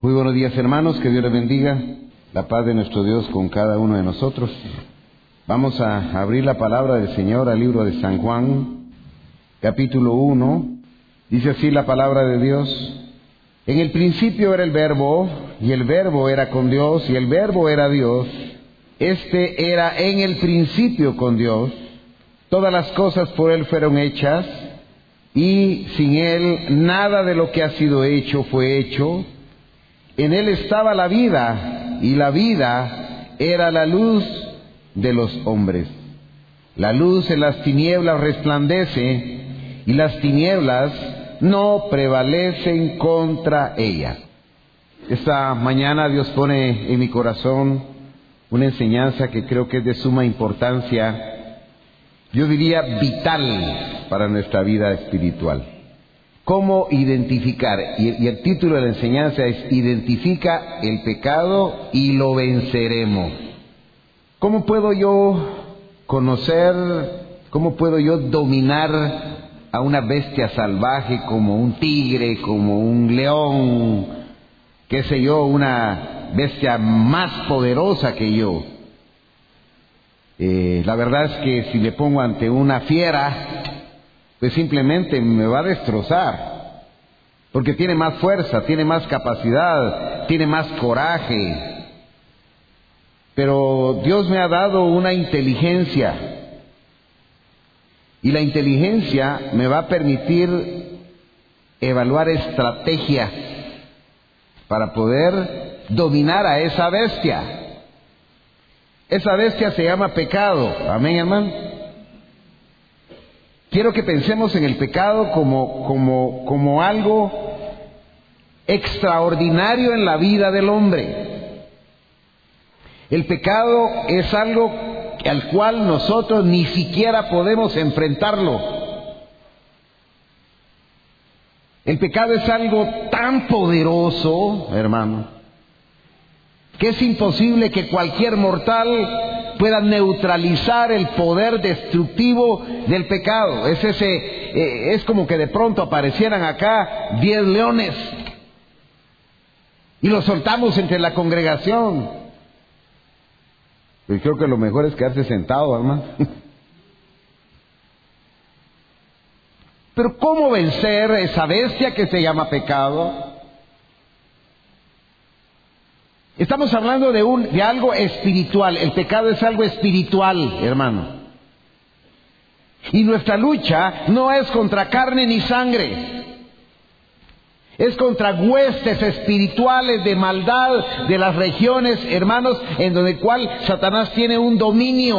Muy buenos días, hermanos, que Dios les bendiga, la paz de nuestro Dios con cada uno de nosotros. Vamos a abrir la palabra del Señor al libro de San Juan, capítulo 1. Dice así la palabra de Dios: en el principio era el Verbo, y el Verbo era con Dios, y el Verbo era Dios. Este era en el principio con Dios. Todas las cosas por Él fueron hechas, y sin Él nada de lo que ha sido hecho fue hecho. En Él estaba la vida, y la vida era la luz de los hombres. La luz en las tinieblas resplandece, y las tinieblas no prevalecen contra ella. Esta mañana Dios pone en mi corazón una enseñanza que creo que es de suma importancia, yo diría vital para nuestra vida espiritual. ¿Cómo identificar? Y el título de la enseñanza es: identifica el pecado y lo venceremos. ¿Cómo puedo yo conocer, cómo puedo yo dominar a una bestia salvaje como un tigre, como un león, qué sé yo, una bestia más poderosa que yo? La verdad es que si me pongo ante una fiera, pues simplemente me va a destrozar, porque tiene más fuerza, tiene más capacidad, tiene más coraje. Pero Dios me ha dado una inteligencia, y la inteligencia me va a permitir evaluar estrategias para poder dominar a esa bestia. Esa bestia se llama pecado. Amén, hermano. Quiero que pensemos en el pecado como algo extraordinario en la vida del hombre. El pecado es algo al cual nosotros ni siquiera podemos enfrentarlo. El pecado es algo tan poderoso, hermano, que es imposible que cualquier mortal pueda neutralizar el poder destructivo del pecado. Es como que de pronto aparecieran acá 10 leones y los soltamos entre la congregación. Pues creo que lo mejor es quedarse sentado, hermano. Pero ¿cómo vencer esa bestia que se llama pecado? Estamos hablando de algo espiritual. El pecado es algo espiritual, hermano. Y nuestra lucha no es contra carne ni sangre. Es contra huestes espirituales de maldad de las regiones, hermanos, en donde cual Satanás tiene un dominio.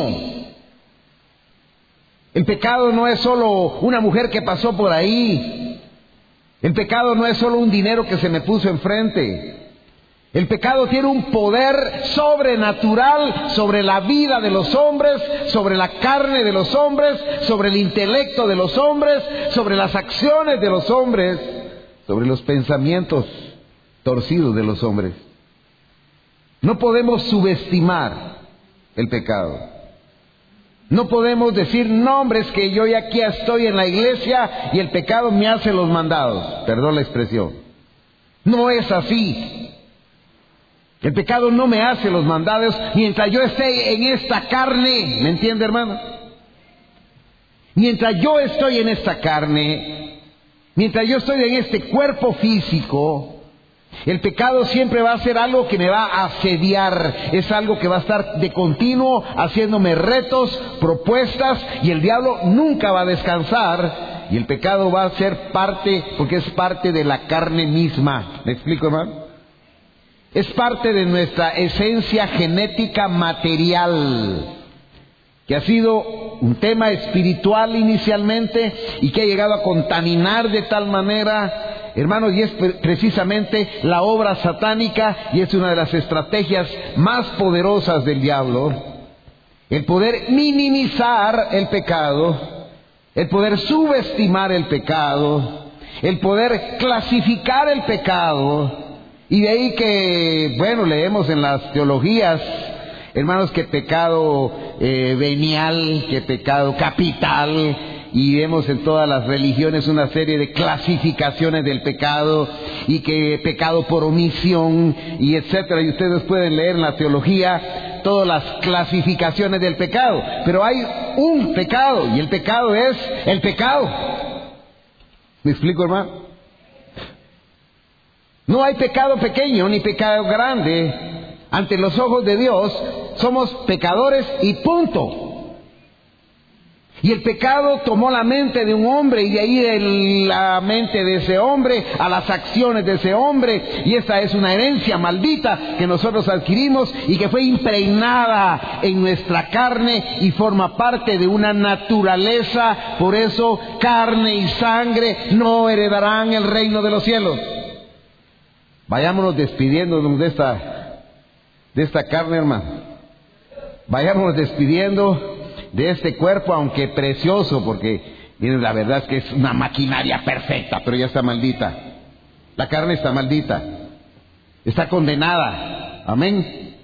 El pecado no es solo una mujer que pasó por ahí. El pecado no es solo un dinero que se me puso enfrente. El pecado tiene un poder sobrenatural sobre la vida de los hombres, sobre la carne de los hombres, sobre el intelecto de los hombres, sobre las acciones de los hombres, sobre los pensamientos torcidos de los hombres. No podemos subestimar el pecado. No podemos decir: no, hombre, es que yo ya aquí estoy en la iglesia y el pecado me hace los mandados. Perdón la expresión. No es así. El pecado no me hace los mandados mientras yo esté en esta carne. ¿Me entiende, hermano? Mientras yo estoy en esta carne, mientras yo estoy en este cuerpo físico, el pecado siempre va a ser algo que me va a asediar. Es algo que va a estar de continuo haciéndome retos, propuestas, y el diablo nunca va a descansar. Y el pecado va a ser parte, porque es parte de la carne misma. ¿Me explico, hermano? Es parte de nuestra esencia genética material, que ha sido un tema espiritual inicialmente y que ha llegado a contaminar de tal manera, hermanos, y es precisamente la obra satánica, y es una de las estrategias más poderosas del diablo, el poder minimizar el pecado, el poder subestimar el pecado, el poder clasificar el pecado. Y de ahí que, bueno, leemos en las teologías, hermanos, que pecado venial, que pecado capital, y vemos en todas las religiones una serie de clasificaciones del pecado, y que pecado por omisión, y etcétera, y ustedes pueden leer en la teología todas las clasificaciones del pecado, pero hay un pecado, y el pecado es el pecado. ¿Me explico, hermano? No hay pecado pequeño ni pecado grande. Ante los ojos de Dios somos pecadores y punto. Y el pecado tomó la mente de un hombre, y de ahí de la mente de ese hombre a las acciones de ese hombre, y esta es una herencia maldita que nosotros adquirimos y que fue impregnada en nuestra carne y forma parte de una naturaleza. Por eso carne y sangre no heredarán el reino de los cielos. Vayámonos despidiéndonos de esta carne, hermano. Vayámonos despidiendo de este cuerpo, aunque precioso, porque miren, la verdad es que es una maquinaria perfecta, pero ya está maldita. La carne está maldita, está condenada. Amén.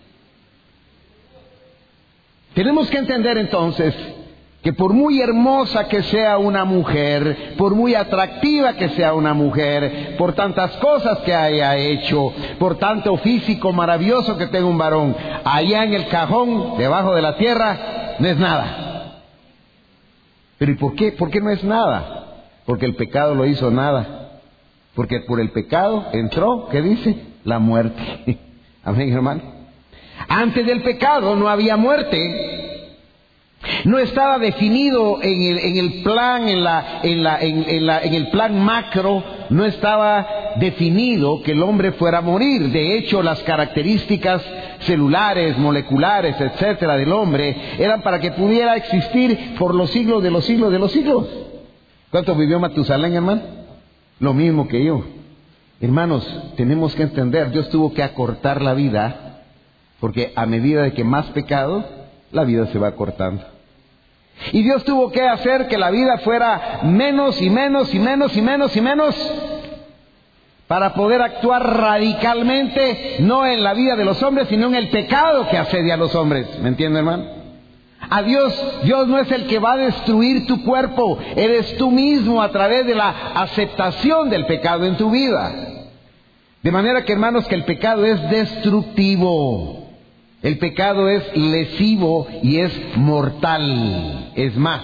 Tenemos que entender entonces que por muy hermosa que sea una mujer, por muy atractiva que sea una mujer, por tantas cosas que haya hecho, por tanto físico maravilloso que tenga un varón, allá en el cajón, debajo de la tierra, no es nada. ¿Pero y por qué? ¿Por qué no es nada? Porque el pecado lo hizo nada. Porque por el pecado entró, ¿qué dice? La muerte. Amén, hermano. Antes del pecado no había muerte. No estaba definido en el plan, en el plan macro, no estaba definido que el hombre fuera a morir. De hecho, las características celulares, moleculares, etcétera, del hombre eran para que pudiera existir por los siglos de los siglos de los siglos. ¿Cuánto vivió Matusalén, hermano? Lo mismo que yo. Hermanos, tenemos que entender, Dios tuvo que acortar la vida, porque a medida de que más pecado, la vida se va acortando. Y Dios tuvo que hacer que la vida fuera menos y menos y menos y menos y menos, para poder actuar radicalmente, no en la vida de los hombres, sino en el pecado que asedia a los hombres. ¿Me entiende, hermano? A Dios no es el que va a destruir tu cuerpo, eres tú mismo a través de la aceptación del pecado en tu vida. De manera que, hermanos, que el pecado es destructivo. El pecado es lesivo y es mortal. Es más,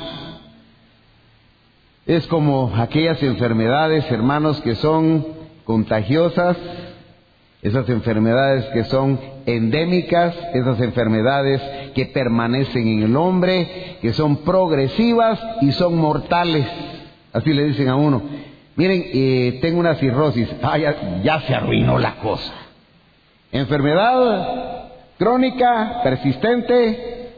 es como aquellas enfermedades, hermanos, que son contagiosas, esas enfermedades que son endémicas, esas enfermedades que permanecen en el hombre, que son progresivas y son mortales. Así le dicen a uno: miren, tengo una cirrosis. Ya se arruinó la cosa. Enfermedad crónica, persistente,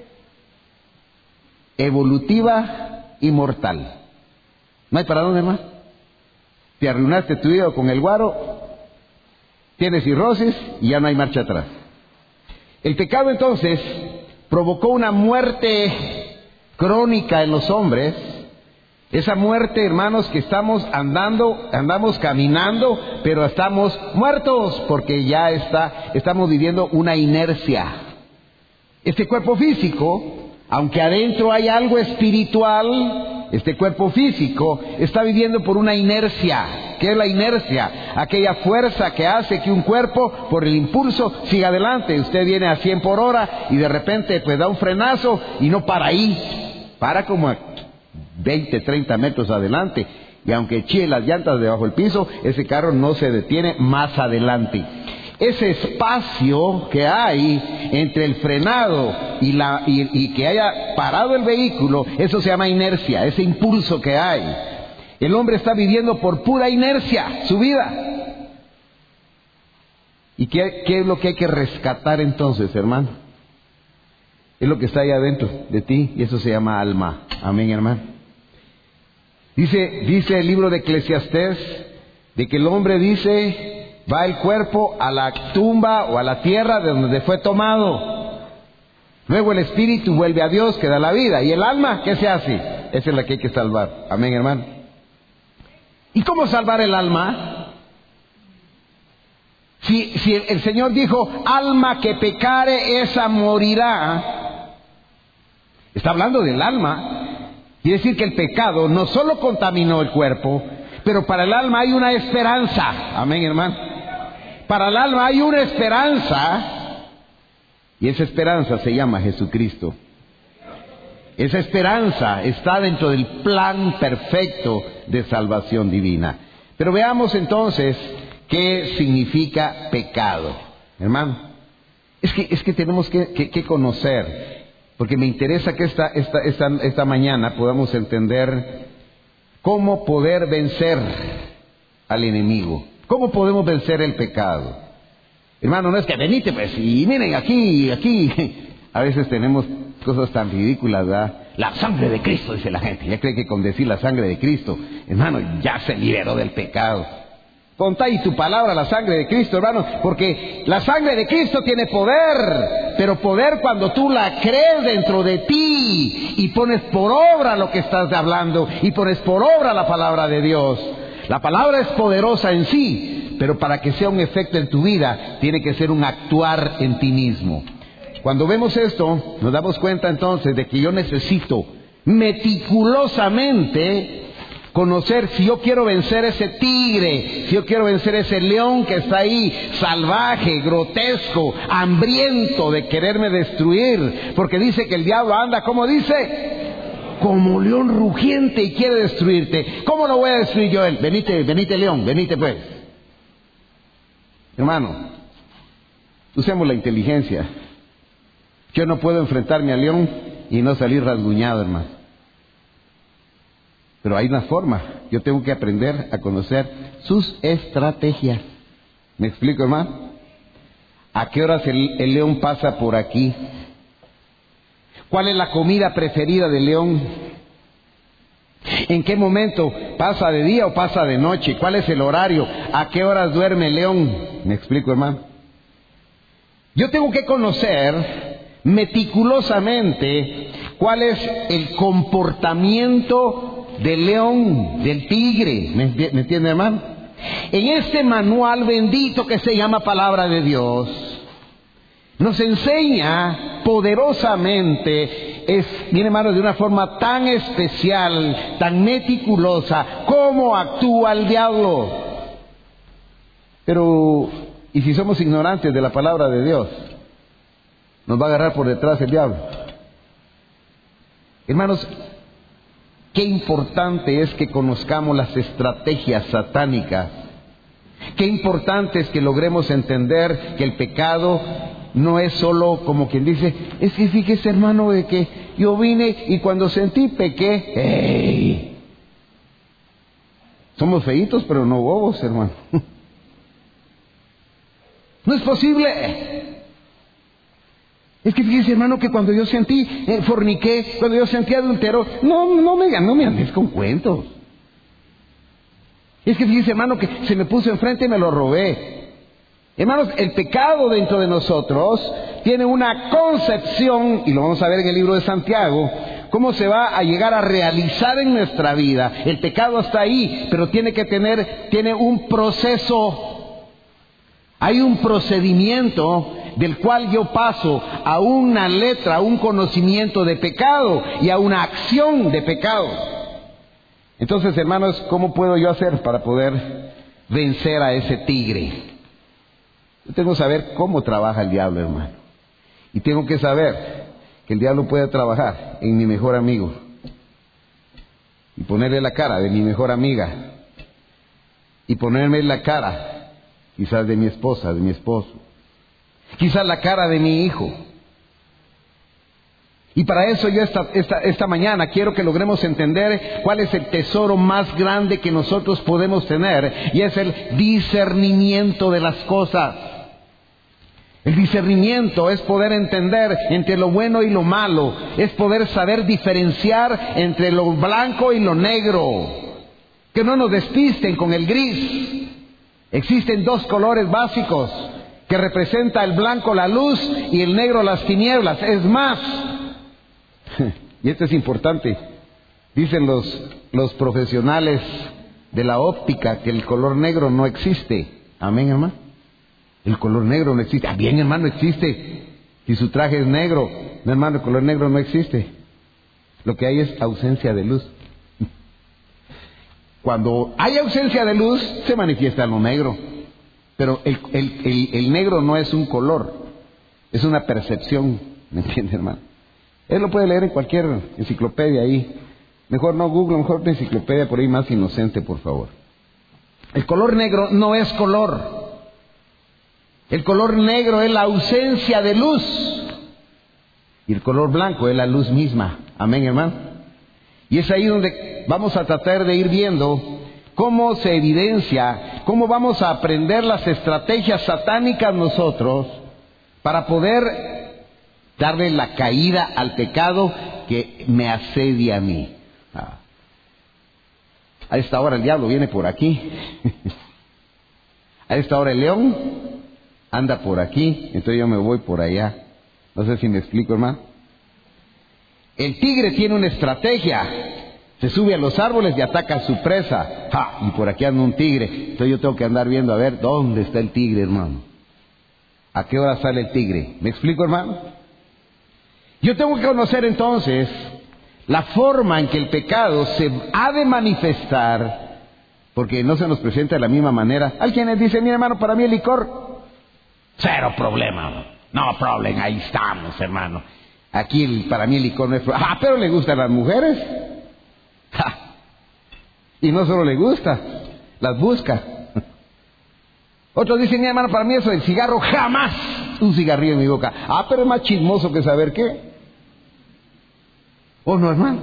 evolutiva y mortal. ¿No hay para dónde más? Te arruinaste tu hígado con el guaro, tienes cirrosis y ya no hay marcha atrás. El pecado entonces provocó una muerte crónica en los hombres. Esa muerte, hermanos, que andamos caminando, pero estamos muertos, porque ya estamos viviendo una inercia. Este cuerpo físico, aunque adentro hay algo espiritual, este cuerpo físico está viviendo por una inercia. ¿Qué es la inercia? Aquella fuerza que hace que un cuerpo, por el impulso, siga adelante. Usted viene a 100 por hora y de repente pues da un frenazo y no para ahí, para como a 20, 30 metros adelante, y aunque chille las llantas debajo del piso, ese carro no se detiene más adelante. Ese espacio que hay entre el frenado y que haya parado el vehículo, eso se llama inercia, ese impulso que hay. El hombre está viviendo por pura inercia su vida. ¿Y qué es lo que hay que rescatar entonces, hermano? Es lo que está ahí adentro de ti, y eso se llama alma. Amén, hermano. Dice el libro de Eclesiastés, de que el hombre va el cuerpo a la tumba o a la tierra de donde fue tomado. Luego el espíritu vuelve a Dios, que da la vida. ¿Y el alma qué se hace? Esa es la que hay que salvar. Amén, hermano. ¿Y cómo salvar el alma? Si el Señor dijo: alma que pecare, esa morirá. Está hablando del alma. Quiere decir que el pecado no solo contaminó el cuerpo, pero para el alma hay una esperanza. Amén, hermano. Para el alma hay una esperanza, y esa esperanza se llama Jesucristo. Esa esperanza está dentro del plan perfecto de salvación divina. Pero veamos entonces qué significa pecado, hermano. Es que tenemos que conocer, porque me interesa que esta mañana podamos entender cómo poder vencer al enemigo. ¿Cómo podemos vencer el pecado? Hermano, no es que venite pues, y miren aquí. A veces tenemos cosas tan ridículas, ¿verdad? La sangre de Cristo, dice la gente. Ya cree que con decir la sangre de Cristo, hermano, ya se liberó del pecado. Ponta ahí tu palabra, la sangre de Cristo, hermano, porque la sangre de Cristo tiene poder, pero poder cuando tú la crees dentro de ti y pones por obra lo que estás hablando y pones por obra la palabra de Dios. La palabra es poderosa en sí, pero para que sea un efecto en tu vida, tiene que ser un actuar en ti mismo. Cuando vemos esto, nos damos cuenta entonces de que yo necesito meticulosamente conocer si yo quiero vencer ese tigre, si yo quiero vencer ese león que está ahí, salvaje, grotesco, hambriento de quererme destruir. Porque dice que el diablo anda, ¿cómo dice? Como león rugiente y quiere destruirte. ¿Cómo lo voy a destruir yo él? Venite león, venite pues. Hermano, usemos la inteligencia. Yo no puedo enfrentarme al león y no salir rasguñado, hermano. Pero hay una forma. Yo tengo que aprender a conocer sus estrategias. ¿Me explico, hermano? ¿A qué horas el león pasa por aquí? ¿Cuál es la comida preferida del león? ¿En qué momento pasa de día o pasa de noche? ¿Cuál es el horario? ¿A qué horas duerme el león? ¿Me explico, hermano? Yo tengo que conocer meticulosamente cuál es el comportamiento del león, del tigre. ¿Me entiende, hermano? En este manual bendito que se llama Palabra de Dios, nos enseña poderosamente, miren, hermano, de una forma tan especial, tan meticulosa, cómo actúa el diablo. Pero, ¿y si somos ignorantes de la palabra de Dios? Nos va a agarrar por detrás el diablo. Hermanos, qué importante es que conozcamos las estrategias satánicas. Qué importante es que logremos entender que el pecado no es solo como quien dice, es que fíjese, hermano, de que yo vine y cuando sentí pequé. ¡Ey! Somos feitos, pero no bobos, hermano. No es posible. Es que fíjese, hermano, que cuando yo sentí forniqué, cuando yo sentí adultero, no me andes con cuentos. Es que fíjese, hermano, que se me puso enfrente y me lo robé. Hermanos, el pecado dentro de nosotros tiene una concepción, y lo vamos a ver en el libro de Santiago, cómo se va a llegar a realizar en nuestra vida. El pecado está ahí, pero tiene un proceso. Hay un procedimiento del cual yo paso a una letra, a un conocimiento de pecado y a una acción de pecado. Entonces, hermanos, ¿cómo puedo yo hacer para poder vencer a ese tigre? Yo tengo que saber cómo trabaja el diablo, hermano. Y tengo que saber que el diablo puede trabajar en mi mejor amigo y ponerle la cara de mi mejor amiga y ponerme la cara quizás de mi esposa, de mi esposo, quizás la cara de mi hijo. Y para eso yo esta mañana quiero que logremos entender cuál es el tesoro más grande que nosotros podemos tener, y es el discernimiento de las cosas. El discernimiento es poder entender entre lo bueno y lo malo, es poder saber diferenciar entre lo blanco y lo negro, que no nos despisten con el gris. Existen dos colores básicos que representa el blanco la luz y el negro las tinieblas. Es más, y esto es importante, dicen los profesionales de la óptica que el color negro no existe. Amén, hermano. El color negro no existe. Bien, hermano, existe. Si su traje es negro, no, hermano, el color negro no existe. Lo que hay es ausencia de luz. Cuando hay ausencia de luz, se manifiesta lo negro. Pero el negro no es un color, es una percepción, ¿me entiende, hermano? Él lo puede leer en cualquier enciclopedia ahí. Mejor no Google, mejor una enciclopedia por ahí más inocente, por favor. El color negro no es color. El color negro es la ausencia de luz. Y el color blanco es la luz misma. Amén, hermano. Y es ahí donde vamos a tratar de ir viendo cómo se evidencia, cómo vamos a aprender las estrategias satánicas nosotros para poder darle la caída al pecado que me asedia a mí. A esta hora el diablo viene por aquí. A esta hora el león anda por aquí, entonces yo me voy por allá. No sé si me explico, hermano. El tigre tiene una estrategia. Se sube a los árboles y ataca a su presa. ¡Ja! Y por aquí anda un tigre. Entonces yo tengo que andar viendo a ver dónde está el tigre, hermano. ¿A qué hora sale el tigre? ¿Me explico, hermano? Yo tengo que conocer entonces la forma en que el pecado se ha de manifestar, porque no se nos presenta de la misma manera. Hay quienes dicen, mira, hermano, para mí el licor, cero problema. No problema, ahí estamos, hermano. Aquí para mí el licor no es problema. Ah, pero le gustan las mujeres. ¡Ja! Y no solo le gusta, las busca. Otros dicen, mira, hermano, para mí eso del cigarro, jamás un cigarrillo en mi boca. Ah, pero es más chismoso que saber qué. ¿O no, hermano?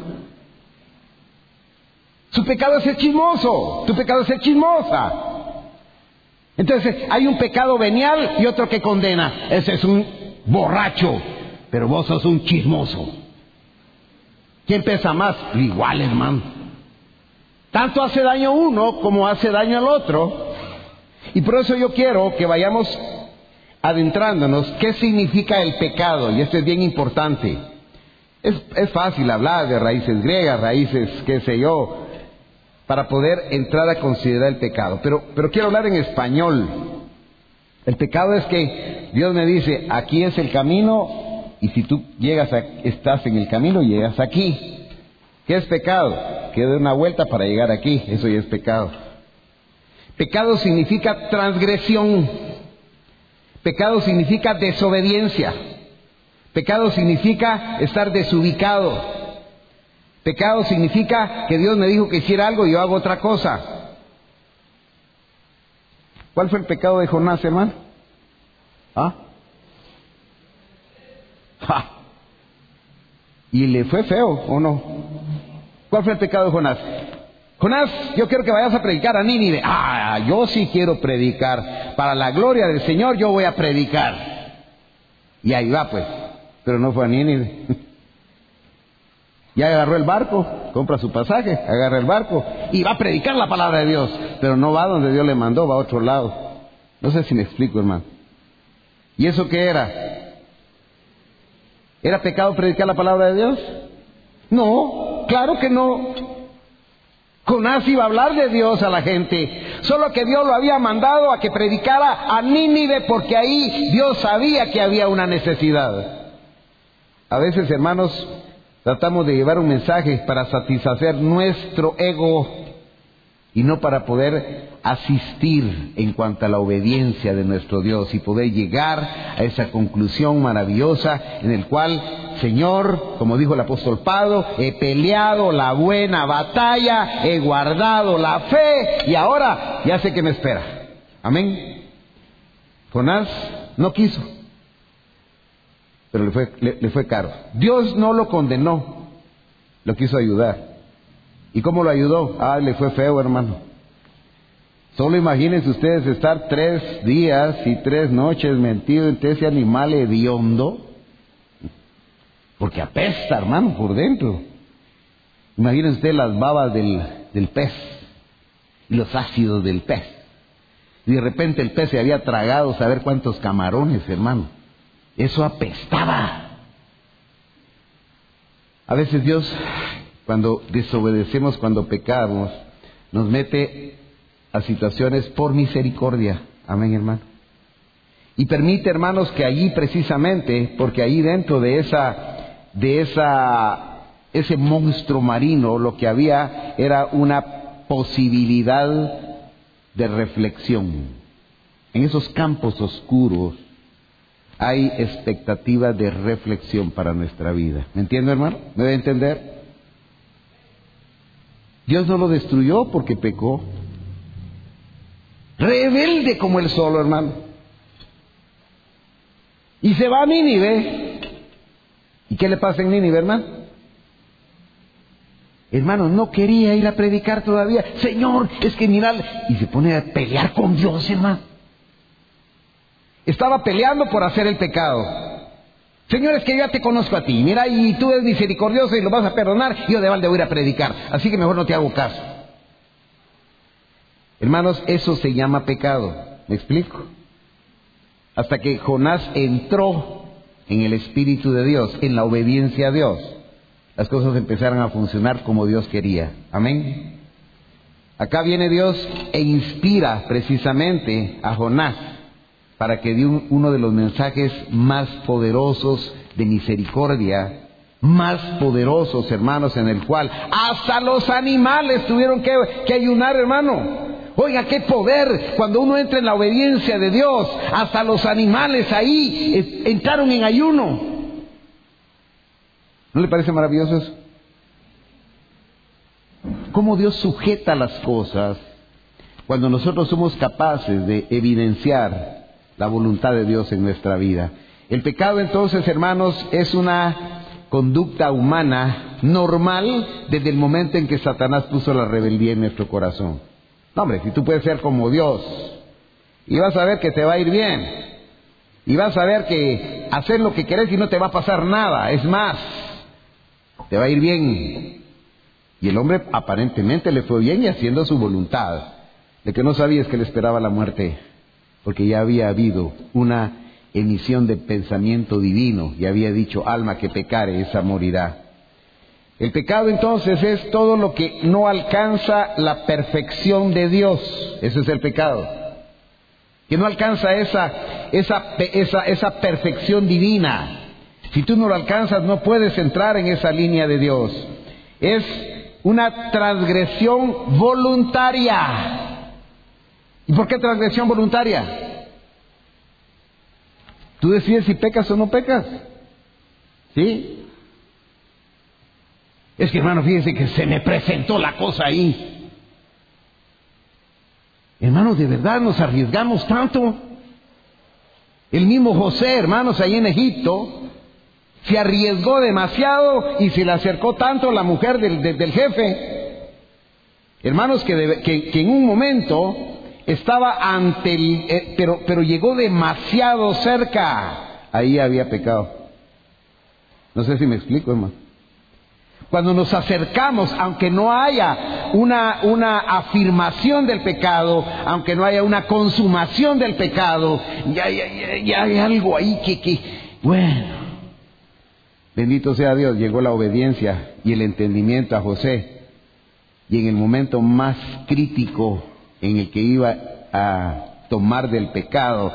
Su pecado es ser chismoso, tu pecado es ser chismosa. Entonces hay un pecado venial y otro que condena. Ese es un borracho, pero vos sos un chismoso. ¿Quién pesa más? Igual, hermano. Tanto hace daño uno como hace daño al otro. Y por eso yo quiero que vayamos adentrándonos qué significa el pecado. Y esto es bien importante. Es fácil hablar de raíces griegas, raíces, qué sé yo, para poder entrar a considerar el pecado. Pero quiero hablar en español. El pecado es que Dios me dice, aquí es el camino, y si tú estás en el camino, llegas aquí. ¿Qué es pecado? Que dé una vuelta para llegar aquí. Eso ya es pecado. Pecado significa transgresión. Pecado significa desobediencia. Pecado significa estar desubicado. Pecado significa que Dios me dijo que hiciera algo y yo hago otra cosa. ¿Cuál fue el pecado de Jonás, hermano? ¿Ah? ¡Ja! ¿Y le fue feo o no? ¿Cuál fue el pecado de Jonás? Jonás, yo quiero que vayas a predicar a Nínive. Ah, yo sí quiero predicar. Para la gloria del Señor yo voy a predicar. Y ahí va pues. Pero no fue a Nínive. Ya agarró el barco, compra su pasaje, agarra el barco y va a predicar la palabra de Dios. Pero no va donde Dios le mandó, va a otro lado. No sé si me explico, hermano. ¿Y eso qué era? ¿Era pecado predicar la palabra de Dios? No, claro que no. Jonás iba a hablar de Dios a la gente, solo que Dios lo había mandado a que predicara a Nínive porque ahí Dios sabía que había una necesidad. A veces, hermanos, tratamos de llevar un mensaje para satisfacer nuestro ego y no para poder asistir en cuanto a la obediencia de nuestro Dios y poder llegar a esa conclusión maravillosa en el cual, Señor, como dijo el apóstol Pablo, he peleado la buena batalla, he guardado la fe y ahora ya sé que me espera. Amén. Jonás no quiso, pero le fue caro. Dios no lo condenó, lo quiso ayudar. ¿Y cómo lo ayudó? Ah, le fue feo, hermano. Solo imagínense ustedes estar 3 días y 3 noches metido entre ese animal hediondo, porque apesta, hermano, por dentro. Imagínense ustedes las babas del pez y los ácidos del pez. Y de repente el pez se había tragado saber cuántos camarones, hermano. Eso apestaba. A veces Dios, cuando desobedecemos, cuando pecamos, nos mete a situaciones por misericordia. Amén, hermano. Y permite, hermanos, que allí precisamente, porque allí dentro de esa ese monstruo marino, lo que había era una posibilidad de reflexión. En esos campos oscuros hay expectativa de reflexión para nuestra vida. ¿Me entiende, hermano? ¿Me debe entender? Dios no lo destruyó porque pecó. Rebelde como el solo, hermano. Y se va a Nínive. ¿Y qué le pasa en Nínive, hermano? Hermano, no quería ir a predicar todavía. Señor, es que mirad. Y se pone a pelear con Dios, hermano. Estaba peleando por hacer el pecado. Señor, es que yo ya te conozco a ti. Mira, y tú eres misericordioso y lo vas a perdonar. Yo de balde voy a ir a predicar. Así que mejor no te hago caso. Hermanos, eso se llama pecado. ¿Me explico? Hasta que Jonás entró en el Espíritu de Dios, en la obediencia a Dios, las cosas empezaron a funcionar como Dios quería. Amén. Acá viene Dios e inspira precisamente a Jonás para que dé uno de los mensajes más poderosos de misericordia, más poderosos, hermanos, en el cual hasta los animales tuvieron que ayunar, hermano. Oiga, qué poder cuando uno entra en la obediencia de Dios. Hasta los animales ahí entraron en ayuno. ¿No le parece maravilloso eso? Cómo Dios sujeta las cosas cuando nosotros somos capaces de evidenciar la voluntad de Dios en nuestra vida. El pecado, entonces, hermanos, es una conducta humana normal desde el momento en que Satanás puso la rebeldía en nuestro corazón. No, hombre, si tú puedes ser como Dios, y vas a ver que te va a ir bien, y vas a ver que hacer lo que querés y no te va a pasar nada, es más, te va a ir bien. Y el hombre aparentemente le fue bien y haciendo su voluntad. Lo que no sabía es que le esperaba la muerte, porque ya había habido una emisión de pensamiento divino, y había dicho: alma que pecare, esa morirá. El pecado entonces es todo lo que no alcanza la perfección de Dios. Ese es el pecado. Que no alcanza esa perfección divina. Si tú no lo alcanzas, no puedes entrar en esa línea de Dios. Es una transgresión voluntaria. ¿Y por qué transgresión voluntaria? Tú decides si pecas o no pecas. ¿Sí? Es que, hermano, fíjense que se me presentó la cosa ahí. Hermanos, de verdad nos arriesgamos tanto. El mismo José, hermanos, ahí en Egipto, se arriesgó demasiado y se le acercó tanto la mujer del jefe. Hermanos, que en un momento estaba ante pero llegó demasiado cerca. Ahí había pecado. No sé si me explico, hermano. Cuando nos acercamos, aunque no haya una afirmación del pecado, aunque no haya una consumación del pecado, ya hay algo ahí que bueno. Bendito sea Dios, llegó la obediencia y el entendimiento a José. Y en el momento más crítico en el que iba a tomar del pecado,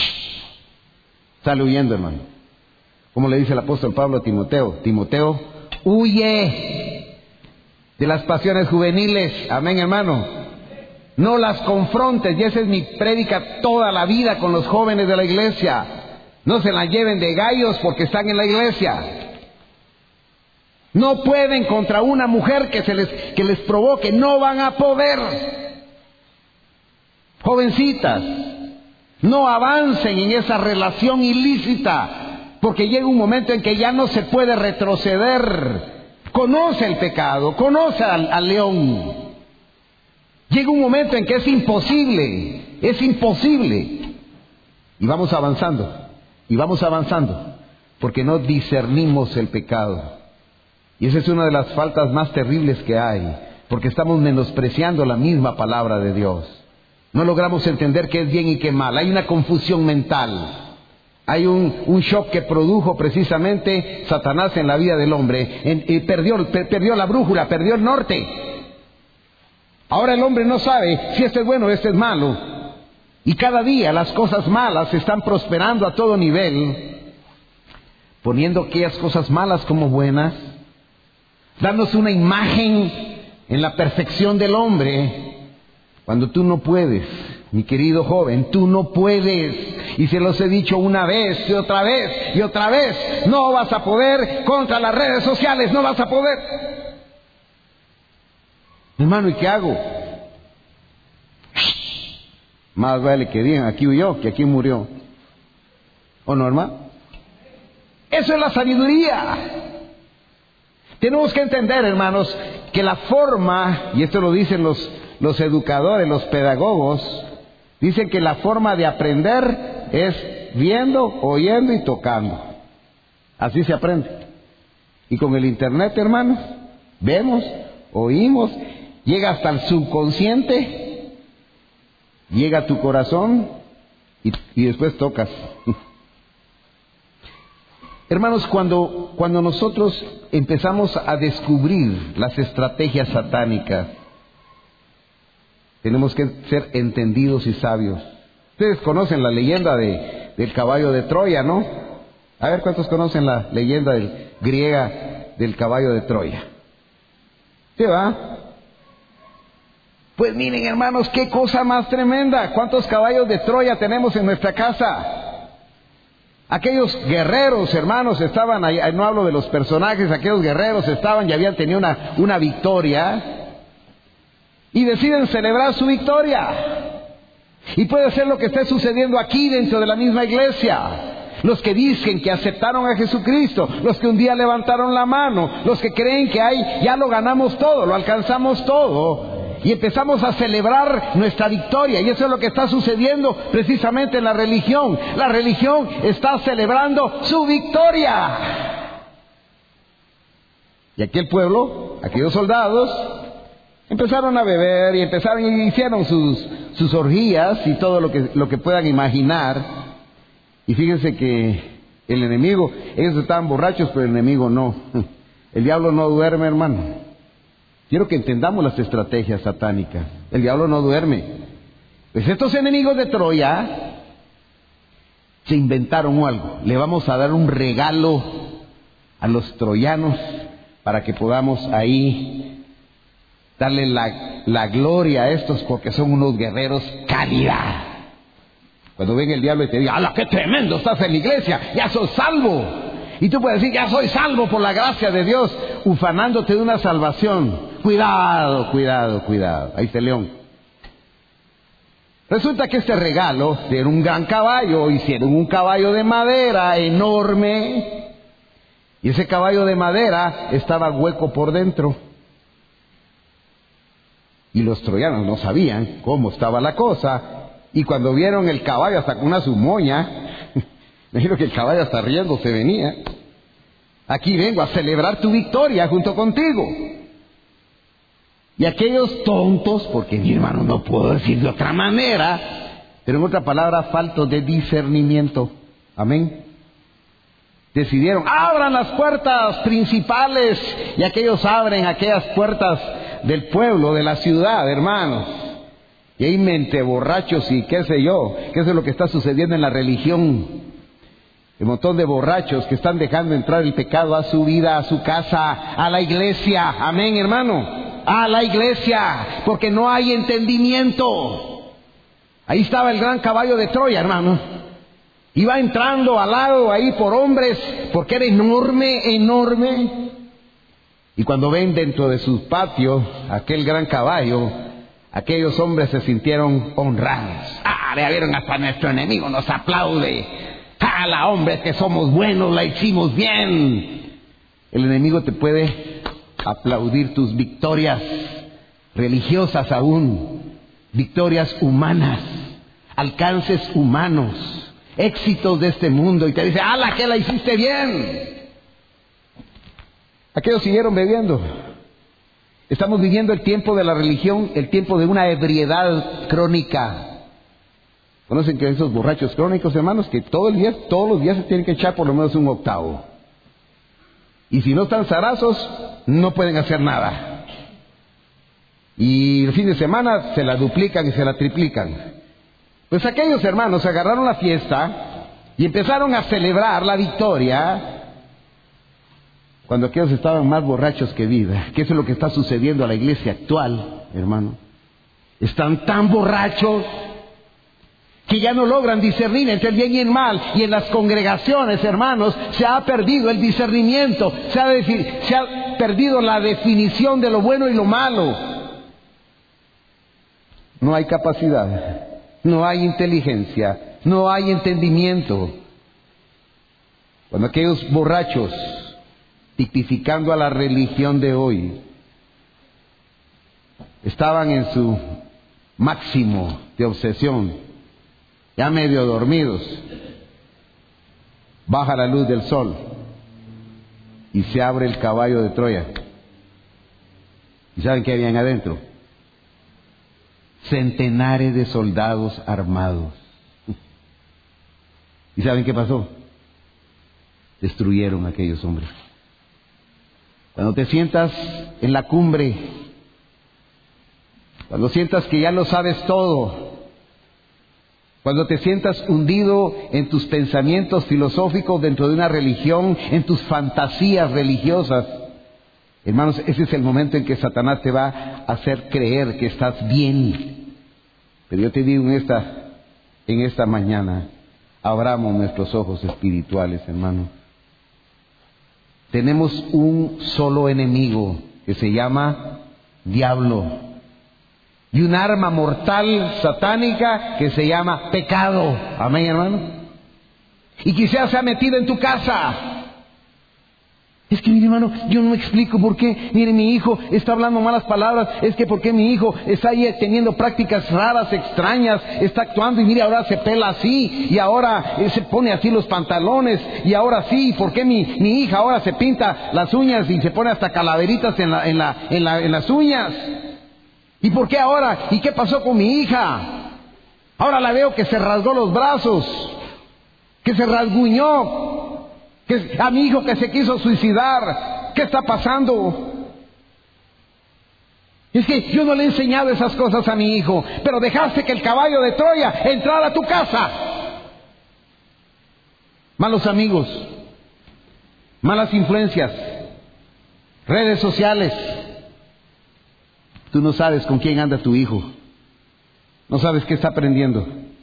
sale huyendo, hermano. Como le dice el apóstol Pablo a Timoteo: Timoteo, huye de las pasiones juveniles. Amén, hermano. No las confrontes. Y esa es mi prédica toda la vida con los jóvenes de la iglesia. No se la lleven de gallos porque están en la iglesia. No pueden contra una mujer que les provoque. No van a poder. Jovencitas, no avancen en esa relación ilícita, porque llega un momento en que ya no se puede retroceder. Conoce el pecado, conoce al león. Llega un momento en que es imposible. Y vamos avanzando, porque no discernimos el pecado. Y esa es una de las faltas más terribles que hay, porque estamos menospreciando la misma palabra de Dios. No logramos entender qué es bien y qué mal. Hay una confusión mental. Hay un shock que produjo precisamente Satanás en la vida del hombre. Perdió la brújula, perdió el norte. Ahora el hombre no sabe si este es bueno o este es malo. Y cada día las cosas malas están prosperando a todo nivel, poniendo aquellas cosas malas como buenas, darnos una imagen en la perfección del hombre, cuando tú no puedes, mi querido joven, tú no puedes. Y se los he dicho una vez y otra vez y otra vez, no vas a poder contra las redes sociales, no vas a poder. Hermano, ¿y qué hago? Más vale que digan, aquí huyó, que aquí murió. ¿O no, hermano? Eso es la sabiduría. Tenemos que entender, hermanos, que la forma, y esto lo dicen los educadores, los pedagogos, dicen que la forma de aprender es viendo, oyendo y tocando. Así se aprende. Y con el internet, hermanos, vemos, oímos, llega hasta el subconsciente, llega a tu corazón y después tocas. Hermanos, cuando nosotros empezamos a descubrir las estrategias satánicas, tenemos que ser entendidos y sabios. Ustedes conocen la leyenda del caballo de Troya, ¿no? A ver, ¿cuántos conocen la leyenda griega del caballo de Troya? ¿Sí va? Pues miren, hermanos, qué cosa más tremenda. ¿Cuántos caballos de Troya tenemos en nuestra casa? Aquellos guerreros, hermanos, estaban ahí, no hablo de los personajes, aquellos guerreros estaban y habían tenido una victoria y deciden celebrar su victoria. Y puede ser lo que esté sucediendo aquí dentro de la misma iglesia. Los que dicen que aceptaron a Jesucristo, los que un día levantaron la mano, los que creen que ya lo ganamos todo, lo alcanzamos todo. Y empezamos a celebrar nuestra victoria. Y eso es lo que está sucediendo precisamente en la religión. La religión está celebrando su victoria. Y aquí el pueblo, aquellos soldados, empezaron a beber y hicieron sus orgías y todo lo que puedan imaginar. Y fíjense que el enemigo, ellos estaban borrachos, pero el enemigo no. El diablo no duerme, hermano. Quiero que entendamos las estrategias satánicas. El diablo no duerme. Pues estos enemigos de Troya se inventaron algo. Le vamos a dar un regalo a los troyanos para que podamos ahí darle la gloria a estos, porque son unos guerreros calidad. Cuando ven el diablo y te diga, ¡ala, qué tremendo! Estás en la iglesia, ya sos salvo. Y tú puedes decir, ya soy salvo por la gracia de Dios, ufanándote de una salvación. Cuidado, cuidado, cuidado. Ahí está el león. Resulta que este regalo era un gran caballo. Hicieron un caballo de madera enorme. Y ese caballo de madera estaba hueco por dentro. Y los troyanos no sabían cómo estaba la cosa. Y cuando vieron el caballo hasta con una sumoña, me dijeron que el caballo hasta riendo se venía. Aquí vengo a celebrar tu victoria junto contigo. Y aquellos tontos, porque mi hermano no puedo decir de otra manera, pero en otra palabra, faltos de discernimiento. Amén. Decidieron, abran las puertas principales. Y aquellos abren aquellas puertas del pueblo, de la ciudad, hermanos. Y hay mente borrachos y qué sé yo, qué es lo que está sucediendo en la religión. Un montón de borrachos que están dejando entrar el pecado a su vida, a su casa, a la iglesia. Amén, hermano. A la iglesia, porque no hay entendimiento. Ahí estaba el gran caballo de Troya, hermano. Iba entrando al lado ahí por hombres, porque era enorme, enorme. Y cuando ven dentro de sus patios aquel gran caballo, aquellos hombres se sintieron honrados. Ya vieron, hasta nuestro enemigo nos aplaude. La hombre, que somos buenos, la hicimos bien. El enemigo te puede aplaudir tus victorias religiosas aún, victorias humanas, alcances humanos, éxitos de este mundo, y te dice, ¡ala, que la hiciste bien! Aquellos siguieron bebiendo. Estamos viviendo el tiempo de la religión, el tiempo de una ebriedad crónica. ¿Conocen que esos borrachos crónicos, hermanos, que todos los días se tienen que echar por lo menos un octavo? Y si no están zarazos, no pueden hacer nada. Y el fin de semana se la duplican y se la triplican. Pues aquellos hermanos agarraron la fiesta y empezaron a celebrar la victoria. cuando aquellos estaban más borrachos que vida, que eso es lo que está sucediendo a la iglesia actual, hermano. Están tan borrachos que ya no logran discernir entre el bien y el mal. Y en las congregaciones, hermanos, se ha perdido el discernimiento, se ha perdido la definición de lo bueno y lo malo. No hay capacidad, no hay inteligencia, no hay entendimiento. Cuando aquellos borrachos, tipificando a la religión de hoy, estaban en su máximo de obsesión, ya medio dormidos, baja la luz del sol y se abre el caballo de Troya. ¿Y saben qué habían adentro? Centenares de soldados armados. ¿Y saben qué pasó? Destruyeron a aquellos hombres. Cuando te sientas en la cumbre, cuando sientas que ya lo sabes todo, cuando te sientas hundido en tus pensamientos filosóficos dentro de una religión, en tus fantasías religiosas, hermanos, ese es el momento en que Satanás te va a hacer creer que estás bien. Pero yo te digo en esta mañana, abramos nuestros ojos espirituales, hermano. Tenemos un solo enemigo que se llama diablo, y un arma mortal satánica que se llama pecado. Amén, hermano. Y quizás se ha metido en tu casa. Es que, mire, hermano, yo no me explico por qué. Mire, mi hijo está hablando malas palabras. Es que por qué mi hijo está ahí teniendo prácticas raras, extrañas, está actuando, y mire, ahora se pela así, y ahora se pone así los pantalones, y ahora sí. ¿Por qué mi hija ahora se pinta las uñas y se pone hasta calaveritas en las uñas? ¿Y por qué ahora? ¿Y qué pasó con mi hija? Ahora la veo que se rasgó los brazos, que se rasguñó. A mi hijo que se quiso suicidar. ¿Qué está pasando? Es que yo no le he enseñado esas cosas a mi hijo, pero dejaste que el caballo de Troya entrara a tu casa. Malos amigos, malas influencias, redes sociales. Tú no sabes con quién anda tu hijo, no sabes qué está aprendiendo.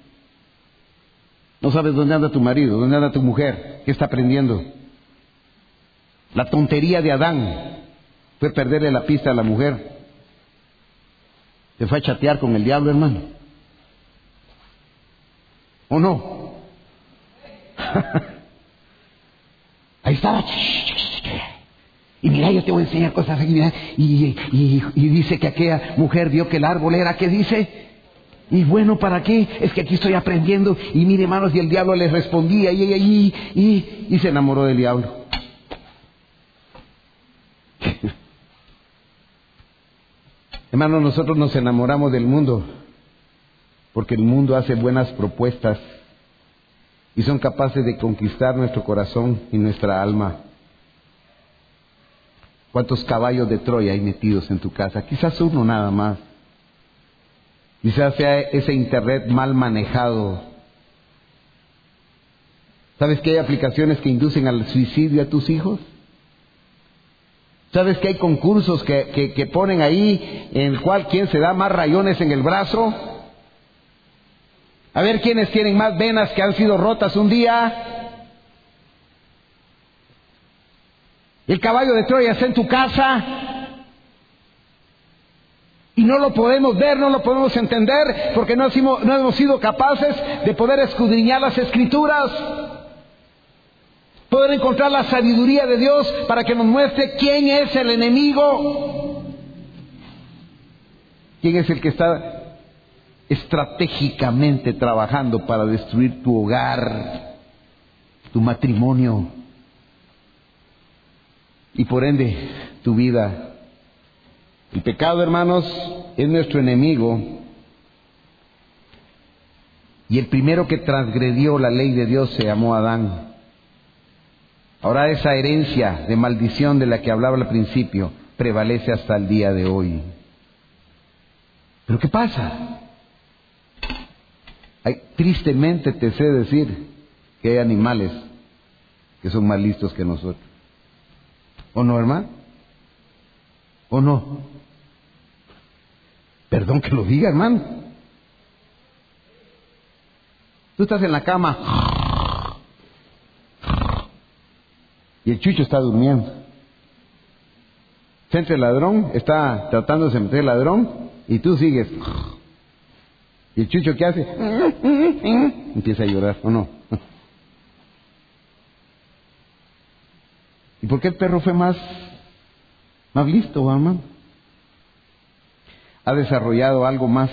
No sabes dónde anda tu marido, dónde anda tu mujer, qué está aprendiendo. La tontería de Adán fue perderle la pista a la mujer. Se fue a chatear con el diablo, hermano. ¿O no? Ahí estaba. Y mira, yo te voy a enseñar cosas aquí, mira. Y dice que aquella mujer vio que el árbol era, ¿qué dice? Y bueno, ¿para qué? Es que aquí estoy aprendiendo. Y mire, hermanos, y el diablo le respondía y se enamoró del diablo. Hermanos, nosotros nos enamoramos del mundo porque el mundo hace buenas propuestas y son capaces de conquistar nuestro corazón y nuestra alma. ¿Cuántos caballos de Troya hay metidos en tu casa? Quizás uno nada más. Quizás sea ese internet mal manejado. ¿Sabes que hay aplicaciones que inducen al suicidio a tus hijos? ¿Sabes que hay concursos que ponen ahí en el cual quién se da más rayones en el brazo? A ver quiénes tienen más venas que han sido rotas un día. El caballo de Troya está en tu casa. Y no lo podemos ver, no lo podemos entender, porque no hemos sido capaces de poder escudriñar las Escrituras, poder encontrar la sabiduría de Dios para que nos muestre quién es el enemigo, quién es el que está estratégicamente trabajando para destruir tu hogar, tu matrimonio y por ende tu vida. El pecado, hermanos, es nuestro enemigo, y el primero que transgredió la ley de Dios se llamó Adán. Ahora esa herencia de maldición de la que hablaba al principio prevalece hasta el día de hoy. ¿Pero qué pasa? Tristemente te sé decir que hay animales que son más listos que nosotros. ¿O no, hermano? ¿O no? Perdón que lo diga, hermano. Tú estás en la cama y el chucho está durmiendo. Se entra el ladrón, está tratándose de meter el ladrón y tú sigues. ¿Y el chucho qué hace? Empieza a llorar, ¿o no? ¿Y por qué el perro fue más listo, hermano? Ha desarrollado algo más.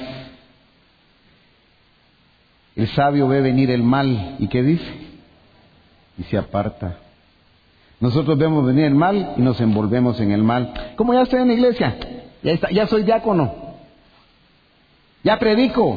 El sabio ve venir el mal, ¿y qué dice? Y se aparta. Nosotros vemos venir el mal y nos envolvemos en el mal. ¿Cómo ya estoy en la iglesia? Ya soy diácono. Ya predico.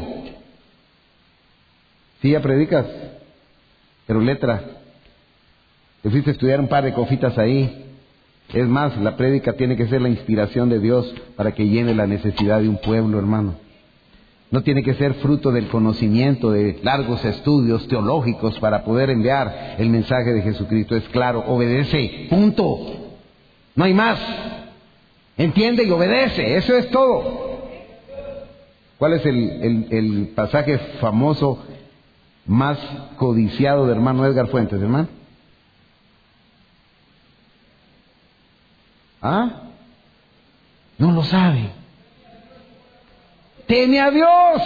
Sí, ya predicas. Pero letra. Te fuiste a estudiar un par de cofitas ahí. Es más, la prédica tiene que ser la inspiración de Dios para que llene la necesidad de un pueblo, hermano. No tiene que ser fruto del conocimiento de largos estudios teológicos para poder enviar el mensaje de Jesucristo. Es claro, obedece, punto. No hay más. Entiende y obedece, eso es todo. ¿Cuál es el pasaje famoso más codiciado de hermano Edgar Fuentes, hermano? ¿Ah? No lo sabe. Teme a Dios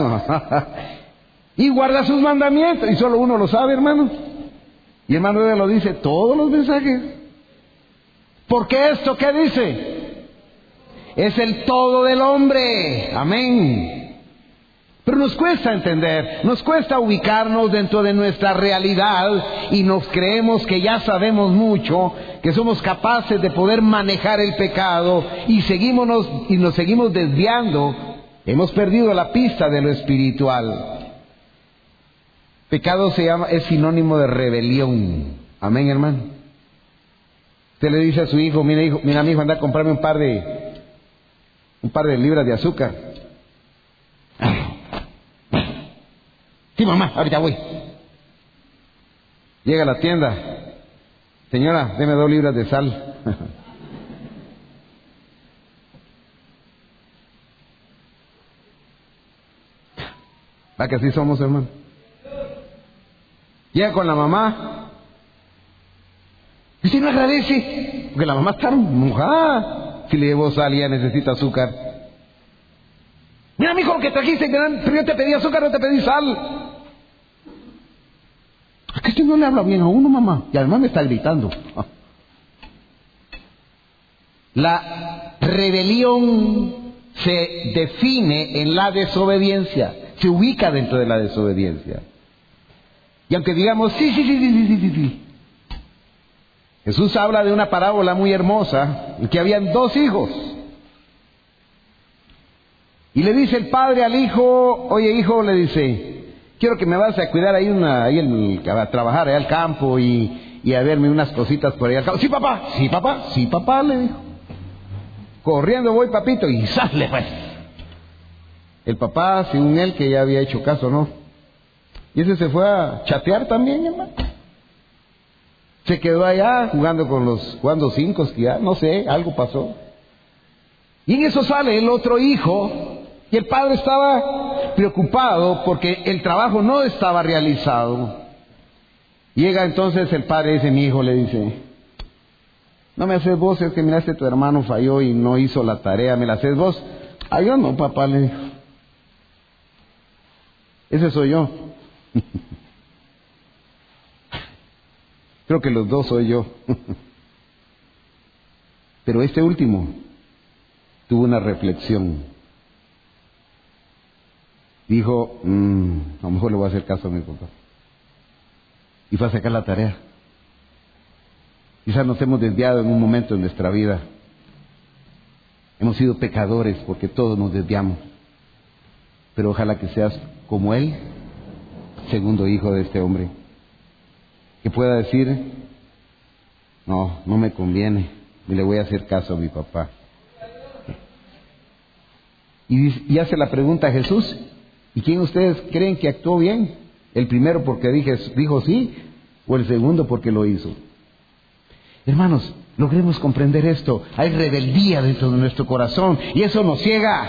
y guarda sus mandamientos. Y solo uno lo sabe, hermano. Y hermano Edgar lo dice todos los mensajes. Porque esto, ¿qué dice? Es el todo del hombre. Amén. Pero nos cuesta entender, nos cuesta ubicarnos dentro de nuestra realidad y nos creemos que ya sabemos mucho, que somos capaces de poder manejar el pecado y nos seguimos desviando. Hemos perdido la pista de lo espiritual. Pecado es sinónimo de rebelión. Amén, hermano. Usted le dice a su hijo, mira mi hijo, anda a comprarme un par de libras de azúcar. Sí, mamá, ahorita voy. Llega a la tienda. Señora, deme 2 libras de sal. ¿Va que así somos, hermano? Llega con la mamá. Y usted no agradece, porque la mamá está mojada. Si le llevó sal y ella necesita azúcar. Mira, mijo, lo que trajiste, pero yo te pedí azúcar, no te pedí sal. ¿A qué usted no le habla bien a uno, mamá? Y además me está gritando. La rebelión se define en la desobediencia. Se ubica dentro de la desobediencia. Y aunque digamos, sí. Jesús habla de una parábola muy hermosa, en que habían 2 hijos. Y le dice el padre al hijo, oye hijo, le dice, quiero que me vas a cuidar a trabajar allá al campo y a verme unas cositas por allá al campo. Sí, papá, le dijo. Corriendo voy, papito, y sale pues. El papá, según él, que ya había hecho caso, ¿no? Y ese se fue a chatear también, hermano. Se quedó allá jugando 5, no sé, algo pasó. Y en eso sale el otro hijo, y el padre estaba preocupado porque el trabajo no estaba realizado. Llega entonces el padre y dice, mi hijo, le dice, no me haces vos, es que miraste, tu hermano falló y no hizo la tarea, ¿me la haces vos? Ah, yo no, papá, le dijo. Ese soy yo. Creo que los 2 soy yo. Pero este último tuvo una reflexión. Dijo, a lo mejor le voy a hacer caso a mi papá. Y fue a sacar la tarea. Quizás nos hemos desviado en un momento de nuestra vida. Hemos sido pecadores porque todos nos desviamos. Pero ojalá que seas como él, segundo hijo de este hombre, que pueda decir, no me conviene, y le voy a hacer caso a mi papá. Y hace la pregunta a Jesús, ¿y quién ustedes creen que actuó bien? ¿El primero porque dijo sí, o el segundo porque lo hizo? Hermanos, logremos comprender esto. Hay rebeldía dentro de nuestro corazón y eso nos ciega.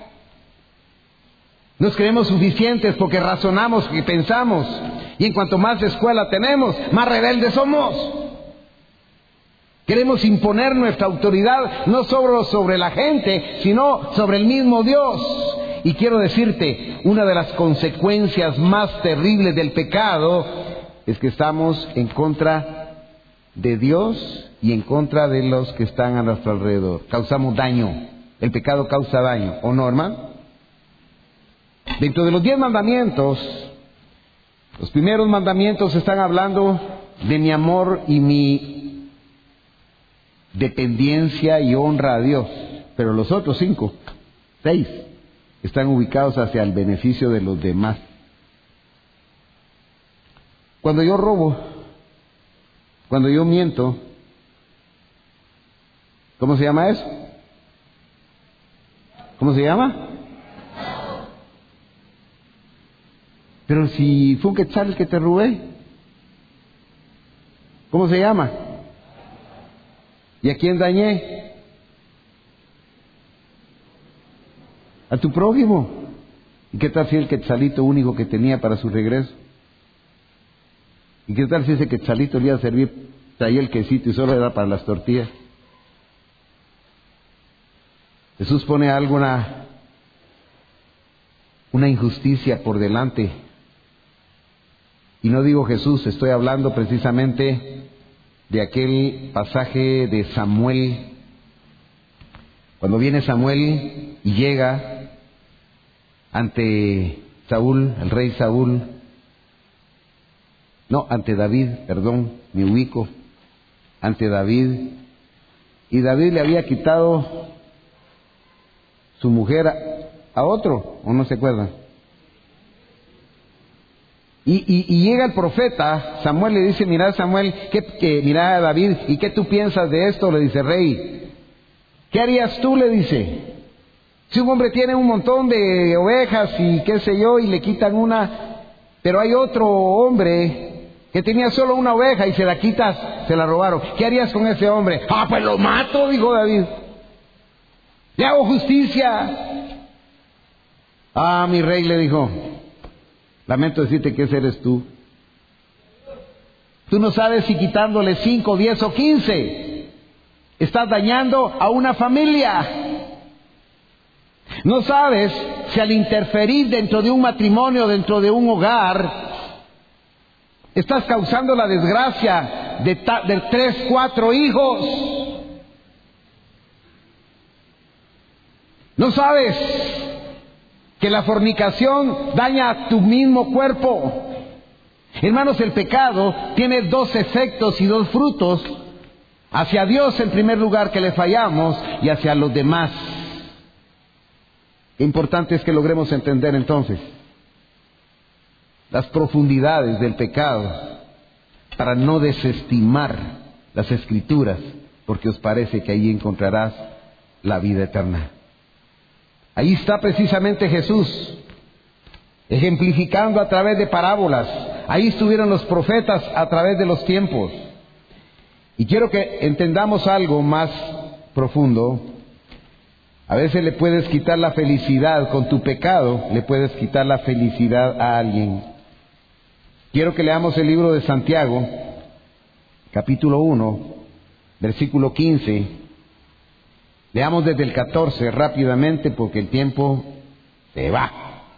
Nos creemos suficientes porque razonamos y pensamos. Y en cuanto más escuela tenemos, más rebeldes somos. Queremos imponer nuestra autoridad no solo sobre la gente, sino sobre el mismo Dios. Y quiero decirte, una de las consecuencias más terribles del pecado es que estamos en contra de Dios y en contra de los que están a nuestro alrededor. Causamos daño. El pecado causa daño, ¿o no, hermano? Dentro de los 10 mandamientos, los primeros mandamientos están hablando de mi amor y mi dependencia y honra a Dios. Pero los otros 6, están ubicados hacia el beneficio de los demás. Cuando yo robo, cuando yo miento, ¿cómo se llama eso? ¿Cómo se llama? Pero si fue un quetzal el que te robé, ¿cómo se llama? ¿Y a quién dañé? A tu prójimo. ¿Y qué tal si el quetzalito único que tenía para su regreso? ¿Y qué tal si ese quetzalito le iba a servir, traía el quesito y solo era para las tortillas? Jesús pone alguna injusticia por delante. Y no digo Jesús, estoy hablando precisamente de aquel pasaje de Samuel. Cuando viene Samuel y llega ante Saúl, el rey Saúl, ante David, me ubico, ante David, y David le había quitado su mujer a otro, ¿o no se acuerdan? Y llega el profeta, Samuel le dice, mira Samuel, mira David, ¿y qué tú piensas de esto? Le dice, rey, ¿qué harías tú? Le dice, si un hombre tiene un montón de ovejas y qué sé yo, y le quitan una, pero hay otro hombre que tenía solo una oveja y se la quitas, se la robaron, ¿qué harías con ese hombre? Pues lo mato, dijo David, le hago justicia. Mi rey, le dijo, lamento decirte que ese eres tú. Tú no sabes si quitándole 5, 10 o 15 estás dañando a una familia. No sabes si al interferir dentro de un matrimonio, dentro de un hogar, estás causando la desgracia de 3, 4 hijos. No sabes que la fornicación daña a tu mismo cuerpo. Hermanos, el pecado tiene 2 efectos y 2 frutos. Hacia Dios en primer lugar, que le fallamos, y hacia los demás. Qué importante es que logremos entender entonces las profundidades del pecado para no desestimar las Escrituras, porque os parece que ahí encontrarás la vida eterna. Ahí está precisamente Jesús, ejemplificando a través de parábolas. Ahí estuvieron los profetas a través de los tiempos. Y quiero que entendamos algo más profundo. A veces le puedes quitar la felicidad con tu pecado, le puedes quitar la felicidad a alguien. Quiero que leamos el libro de Santiago, capítulo 1, versículo 15. Leamos desde el 14 rápidamente porque el tiempo se va.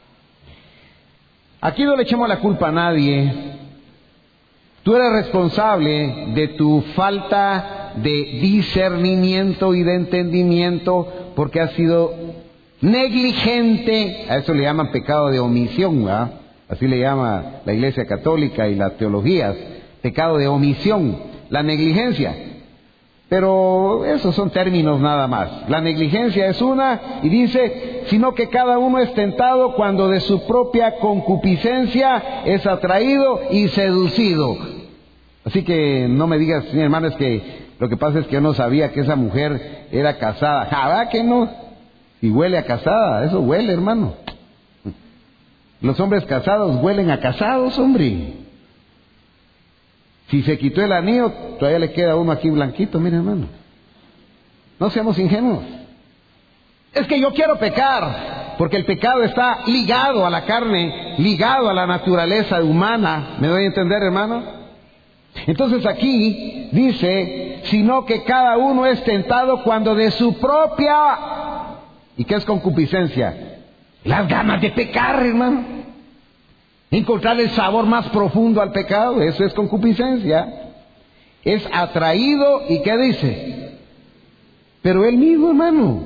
Aquí no le echamos la culpa a nadie. Tú eres responsable de tu falta de discernimiento y de entendimiento porque has sido negligente. A eso le llaman pecado de omisión, ¿verdad? Así le llama la Iglesia Católica y las teologías. Pecado de omisión, la negligencia. Pero esos son términos nada más. La negligencia es una, y dice, sino que cada uno es tentado cuando de su propia concupiscencia es atraído y seducido. Así que no me digas, mi hermano, es que lo que pasa es que yo no sabía que esa mujer era casada. ¿Verdad que no? Y huele a casada, eso huele, hermano. Los hombres casados huelen a casados, hombre. Si se quitó el anillo, todavía le queda uno aquí blanquito, mire hermano. No seamos ingenuos. Es que yo quiero pecar, porque el pecado está ligado a la carne, ligado a la naturaleza humana. ¿Me doy a entender, hermano? Entonces aquí dice, sino que cada uno es tentado cuando de su propia... ¿Y qué es concupiscencia? Las ganas de pecar, hermano. Encontrar el sabor más profundo al pecado, eso es concupiscencia. Es atraído, ¿y qué dice? Pero él mismo, hermano.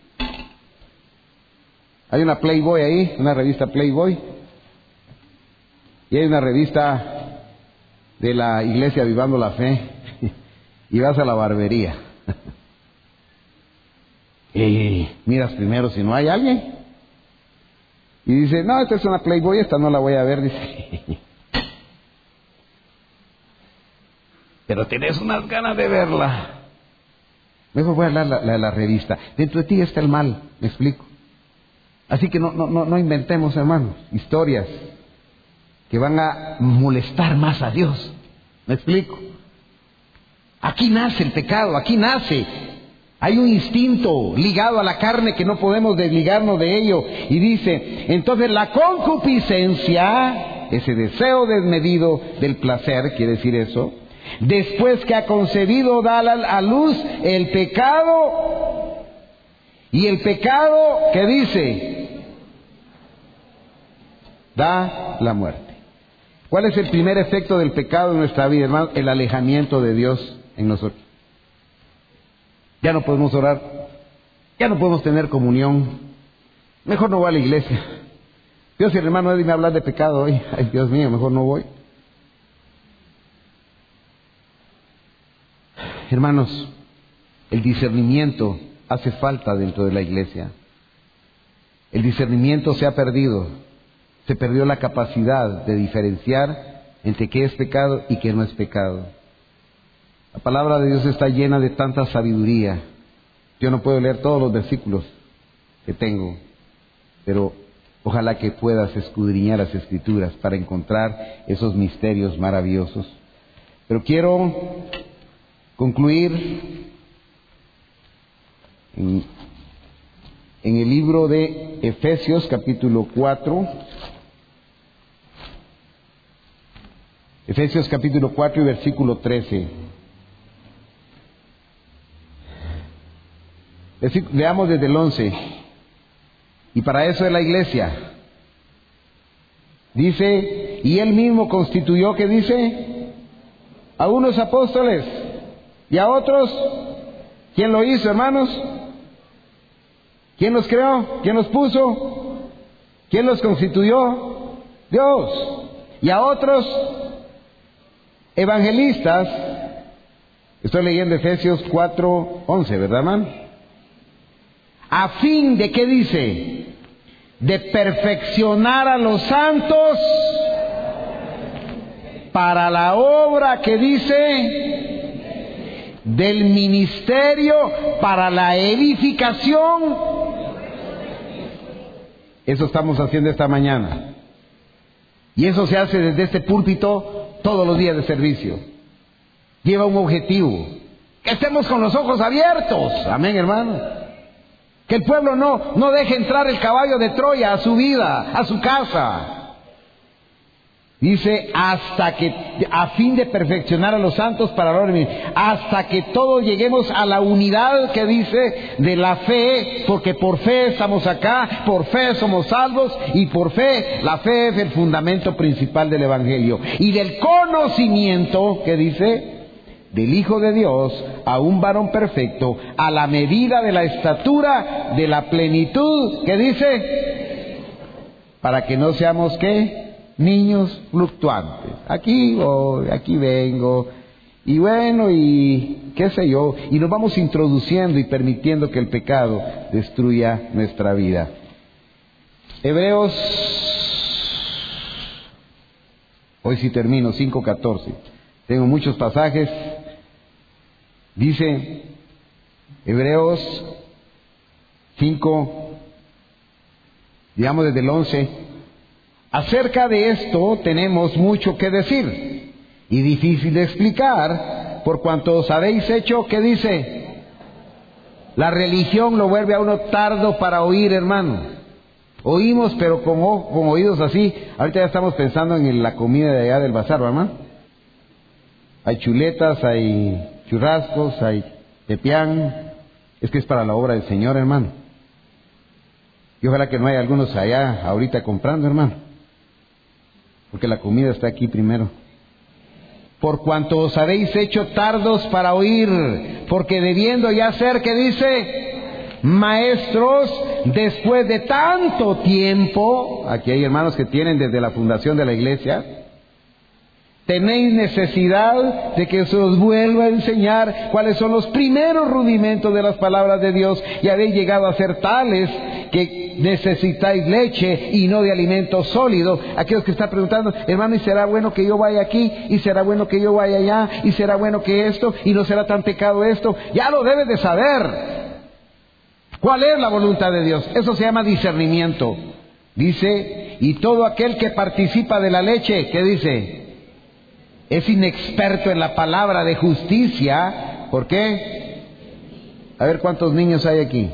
Hay una Playboy ahí, una revista Playboy. Y hay una revista de la iglesia Avivando la Fe. Y vas a la barbería. Y miras primero si no hay alguien. Y dice, no, esta es una Playboy, esta no la voy a ver, dice. Pero tenés unas ganas de verla. Mejor voy a hablar de la revista. Dentro de ti está el mal, me explico. Así que no inventemos, hermanos, historias que van a molestar más a Dios. ¿Me explico? Aquí nace el pecado, aquí nace. Hay un instinto ligado a la carne que no podemos desligarnos de ello. Y dice, entonces la concupiscencia, ese deseo desmedido del placer, quiere decir eso, después que ha concebido, da a luz el pecado. Y el pecado, ¿qué dice? Da la muerte. ¿Cuál es el primer efecto del pecado en nuestra vida, hermano? El alejamiento de Dios en nosotros. Ya no podemos orar, ya no podemos tener comunión. Mejor no voy a la iglesia. Dios y el hermano Eddie me habla de pecado hoy. Ay, Dios mío, mejor no voy. Hermanos, el discernimiento hace falta dentro de la iglesia. El discernimiento se ha perdido. Se perdió la capacidad de diferenciar entre qué es pecado y qué no es pecado. La palabra de Dios está llena de tanta sabiduría. Yo no puedo leer todos los versículos que tengo, pero ojalá que puedas escudriñar las Escrituras para encontrar esos misterios maravillosos. Pero quiero concluir en el libro de Efesios capítulo 4. Efesios capítulo 4 y versículo 13. Leamos desde el 11. Y para eso es la iglesia. Dice, y él mismo constituyó, ¿qué dice? A unos apóstoles y a otros. ¿Quién lo hizo, hermanos? ¿Quién los creó? ¿Quién los puso? ¿Quién los constituyó? Dios. Y a otros evangelistas. Estoy leyendo Efesios 4:11, ¿verdad, hermano? A fin de, ¿qué dice? De perfeccionar a los santos para la obra, que dice, del ministerio, para la edificación. Eso estamos haciendo esta mañana. Y eso se hace desde este púlpito todos los días de servicio. Lleva un objetivo. Que estemos con los ojos abiertos. Amén, hermano. Que el pueblo no deje entrar el caballo de Troya a su vida, a su casa. Dice, hasta que, a fin de perfeccionar a los santos para la obra, hasta que todos lleguemos a la unidad, que dice, de la fe, porque por fe estamos acá, por fe somos salvos, y por fe, la fe es el fundamento principal del Evangelio. Y del conocimiento, que dice, del Hijo de Dios, a un varón perfecto, a la medida de la estatura de la plenitud, ¿qué dice? Para que no seamos, ¿qué? Niños fluctuantes. Aquí voy, aquí vengo, y bueno, y qué sé yo, y nos vamos introduciendo y permitiendo que el pecado destruya nuestra vida. Hebreos, hoy sí termino, 5:14. Tengo muchos pasajes. Dice Hebreos 5, digamos desde el 11, acerca de esto tenemos mucho que decir y difícil de explicar, por cuanto os habéis hecho, ¿qué dice? La religión lo vuelve a uno tardo para oír, hermano. Oímos, pero con oídos así. Ahorita ya estamos pensando en la comida de allá del bazar, ¿verdad? Hay chuletas, hay churrascos, hay tepián. Es que es para la obra del Señor, hermano. Y ojalá que no haya algunos allá ahorita comprando, hermano, porque la comida está aquí primero. Por cuanto os habéis hecho tardos para oír, porque debiendo ya ser, ¿qué dice? Maestros, después de tanto tiempo. Aquí hay hermanos que tienen desde la fundación de la iglesia. Tenéis necesidad de que se os vuelva a enseñar cuáles son los primeros rudimentos de las palabras de Dios, y habéis llegado a ser tales que necesitáis leche y no de alimento sólido. Aquellos que están preguntando, hermano, ¿y será bueno que yo vaya aquí? ¿Y será bueno que yo vaya allá? ¿Y será bueno que esto? ¿Y no será tan pecado esto? Ya lo debes de saber. ¿Cuál es la voluntad de Dios? Eso se llama discernimiento. Dice, y todo aquel que participa de la leche, ¿qué dice? Es inexperto en la palabra de justicia. ¿Por qué? A ver cuántos niños hay aquí.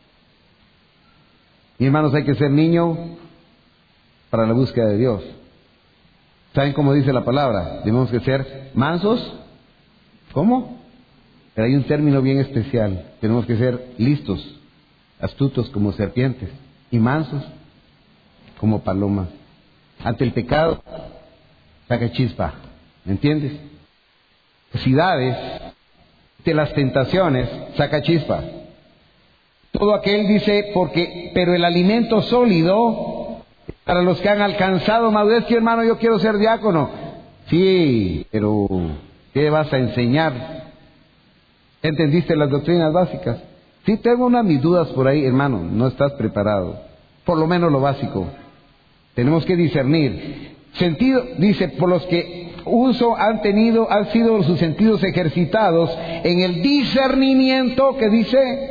Y hermanos, hay que ser niño para la búsqueda de Dios. ¿Saben cómo dice la palabra? Tenemos que ser mansos. ¿Cómo? Pero hay un término bien especial. Tenemos que ser listos, astutos como serpientes y mansos como palomas. Ante el pecado, saca chispa. ¿Me entiendes? Necesidades de las tentaciones, saca chispa. Todo aquel dice, pero el alimento sólido para los que han alcanzado madurez. Que hermano, yo quiero ser diácono. Sí, pero ¿qué vas a enseñar? ¿Entendiste las doctrinas básicas? Sí, tengo unas mis dudas por ahí, hermano. No estás preparado. Por lo menos lo básico. Tenemos que discernir. Sentido, dice, por los que han sido sus sentidos ejercitados en el discernimiento, que dice.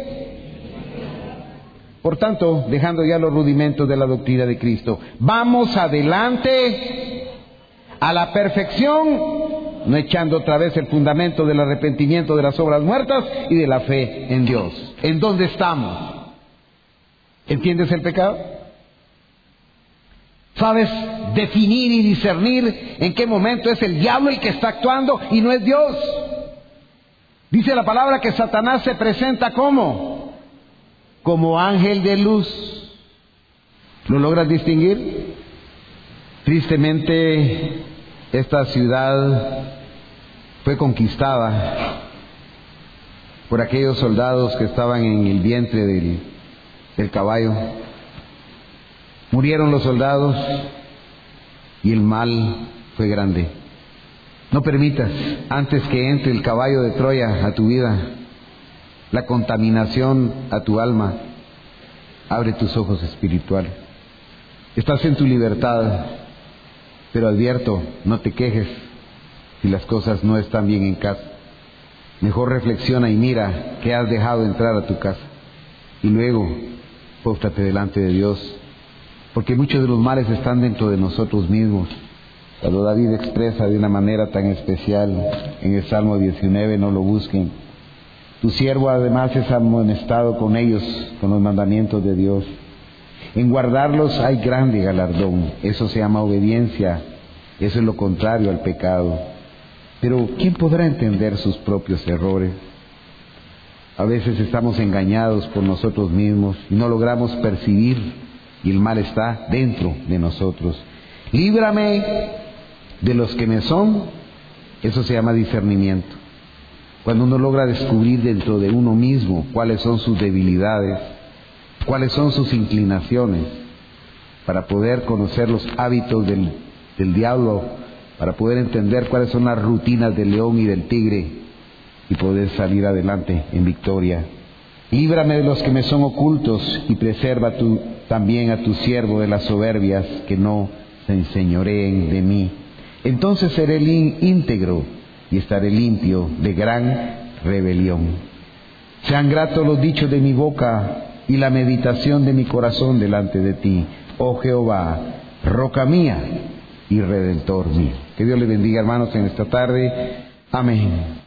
Por tanto, dejando ya los rudimentos de la doctrina de Cristo, vamos adelante a la perfección, no echando otra vez el fundamento del arrepentimiento de las obras muertas y de la fe en Dios. ¿En dónde estamos? ¿Entiendes el pecado? ¿Sabes definir y discernir en qué momento es el diablo el que está actuando y no es Dios? Dice la palabra que Satanás se presenta como ángel de luz. ¿Lo logras distinguir? Tristemente, esta ciudad fue conquistada por aquellos soldados que estaban en el vientre del caballo. Murieron los soldados y el mal fue grande. No permitas, antes que entre el caballo de Troya a tu vida, la contaminación a tu alma. Abre tus ojos espirituales. Estás en tu libertad, pero advierto, no te quejes si las cosas no están bien en casa. Mejor reflexiona y mira qué has dejado entrar a tu casa, y luego póstrate delante de Dios, porque muchos de los males están dentro de nosotros mismos. Cuando David expresa de una manera tan especial en el Salmo 19, no lo busquen. Tu siervo además es amonestado con ellos, con los mandamientos de Dios. En guardarlos hay grande galardón. Eso se llama obediencia. Eso es lo contrario al pecado. Pero ¿quién podrá entender sus propios errores? A veces estamos engañados por nosotros mismos y no logramos percibir, y el mal está dentro de nosotros. Líbrame de los que me son. Eso se llama discernimiento. Cuando uno logra descubrir dentro de uno mismo cuáles son sus debilidades, cuáles son sus inclinaciones, para poder conocer los hábitos del diablo, para poder entender cuáles son las rutinas del león y del tigre, y poder salir adelante en victoria. Líbrame de los que me son ocultos, y preserva tú también a tu siervo de las soberbias, que no se enseñoreen de mí. Entonces seré íntegro y estaré limpio de gran rebelión. Sean gratos los dichos de mi boca y la meditación de mi corazón delante de ti, oh Jehová, roca mía y Redentor mío. Que Dios le bendiga, hermanos, en esta tarde. Amén.